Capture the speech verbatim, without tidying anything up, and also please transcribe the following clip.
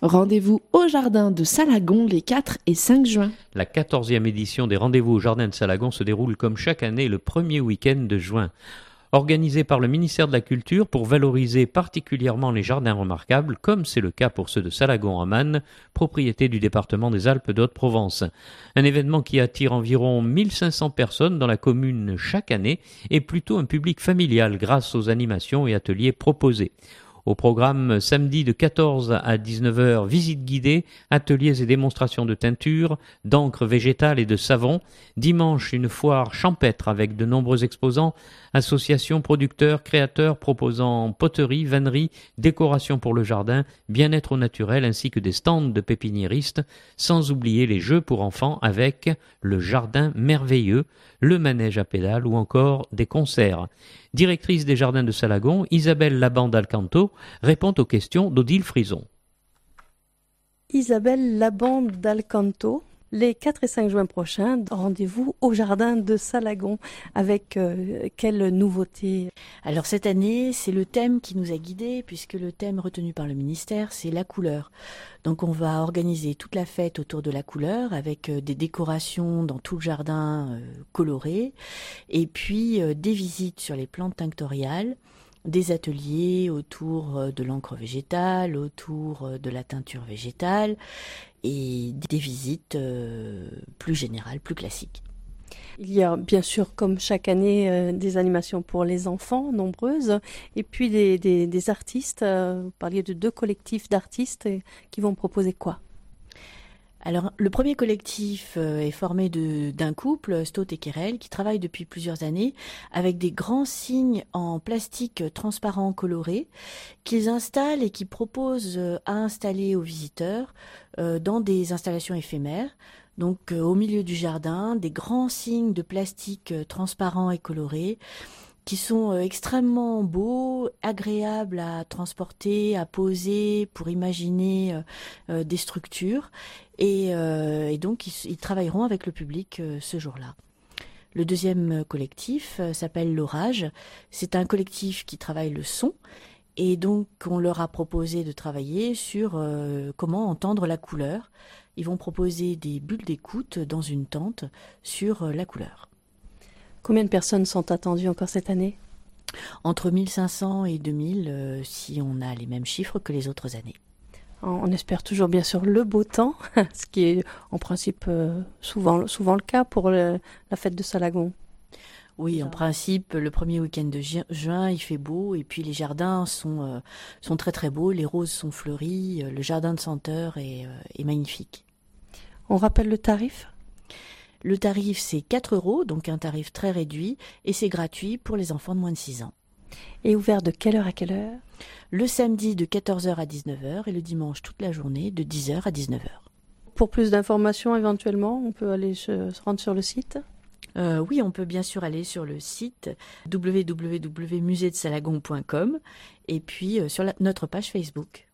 Rendez-vous au Jardin de Salagon les quatre et cinq juin. La quatorzième édition des Rendez-vous au Jardin de Salagon se déroule comme chaque année le premier week-end de juin. Organisée par le ministère de la Culture pour valoriser particulièrement les jardins remarquables, comme c'est le cas pour ceux de Salagon-Amann, propriété du département des Alpes de Haute-Provence. Un événement qui attire environ mille cinq cents personnes dans la commune chaque année et plutôt un public familial grâce aux animations et ateliers proposés. Au programme samedi de quatorze à dix-neuf heures, visite guidée, ateliers et démonstrations de teinture, d'encre végétale et de savon. Dimanche, une foire champêtre avec de nombreux exposants, associations, producteurs, créateurs proposant poterie, vannerie, décoration pour le jardin, bien-être au naturel ainsi que des stands de pépiniéristes, sans oublier les jeux pour enfants avec le jardin merveilleux, le manège à pédales ou encore des concerts. Directrice des jardins de Salagon, Isabelle Laban d'Alcanto répond aux questions d'Odile Frison. Isabelle Laban d'Alcanto, les quatre et cinq juin prochains, rendez-vous au jardin de Salagon avec euh, quelle nouveauté? Alors cette année, c'est le thème qui nous a guidés, puisque le thème retenu par le ministère, c'est la couleur. Donc on va organiser toute la fête autour de la couleur avec euh, des décorations dans tout le jardin euh, colorées, et puis euh, des visites sur les plantes tinctoriales, des ateliers autour de l'encre végétale, autour de la teinture végétale et des visites euh, plus générales, plus classiques. Il y a bien sûr, comme chaque année, euh, des animations pour les enfants, nombreuses, et puis des, des, des artistes. Euh, vous parliez de deux collectifs d'artistes euh, qui vont proposer quoi? Alors, le premier collectif euh, est formé de, d'un couple, Stott et Kerel, qui travaille depuis plusieurs années avec des grands signes en plastique transparent coloré qu'ils installent et qui proposent euh, à installer aux visiteurs euh, dans des installations éphémères. Donc, euh, au milieu du jardin, des grands signes de plastique euh, transparent et coloré qui sont euh, extrêmement beaux, agréables à transporter, à poser, pour imaginer euh, euh, des structures. Et, euh, et donc, ils, ils travailleront avec le public euh, ce jour-là. Le deuxième collectif euh, s'appelle L'Orage. C'est un collectif qui travaille le son. Et donc, on leur a proposé de travailler sur euh, comment entendre la couleur. Ils vont proposer des bulles d'écoute dans une tente sur euh, la couleur. Combien de personnes sont attendues encore cette année? Entre mille cinq cents et deux mille, euh, si on a les mêmes chiffres que les autres années. On espère toujours bien sûr le beau temps, ce qui est en principe euh, souvent, souvent le cas pour le, la fête de Salagon. Oui, en principe, le premier week-end de ju- juin, il fait beau et puis les jardins sont, euh, sont très très beaux, les roses sont fleuries, euh, le jardin de senteur est, euh, est magnifique. On rappelle le tarif ? Le tarif, c'est quatre euros, donc un tarif très réduit, et c'est gratuit pour les enfants de moins de six ans. Et ouvert de quelle heure à quelle heure? Le samedi de quatorze heures à dix-neuf heures et le dimanche toute la journée de dix heures à dix-neuf heures. Pour plus d'informations, éventuellement, on peut aller se, se rendre sur le site? Euh, oui, on peut bien sûr aller sur le site w w w point musée de salagon point com et puis euh, sur la, notre page Facebook.